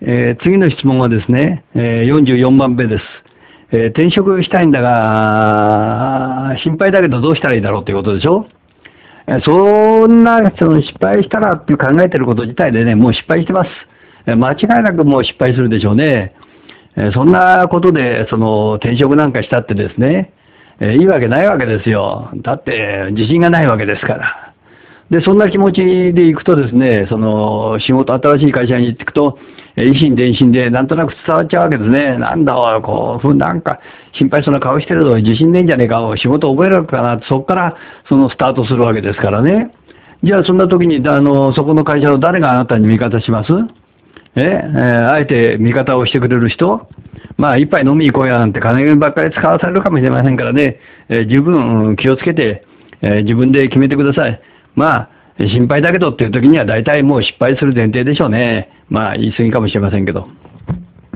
次の質問はですね、44番目です。転職したいんだが、心配だけどどうしたらいいだろうということでしょ。そんな、失敗したらっていう考えてること自体でね、もう失敗してます。間違いなくもう失敗するでしょうね。そんなことで、転職なんかしたってですね、いいわけないわけですよ。だって、自信がないわけですから。で、そんな気持ちで行くとですね、新しい会社に行っていくと、以心伝心でなんとなく伝わっちゃうわけですね。なんだおい、なんか心配そうな顔してるぞ、自信ねえんじゃねえか、仕事覚えられるかな、そこからスタートするわけですからね。じゃあそんな時に、そこの会社の誰があなたに味方します？あえて味方をしてくれる人？まあ、一杯飲みに行こうやなんて金ばっかり使わされるかもしれませんからね、十分気をつけて、自分で決めてください。まあ、心配だけどっていう時には大体もう失敗する前提でしょうね。まあ、言い過ぎかもしれませんけど。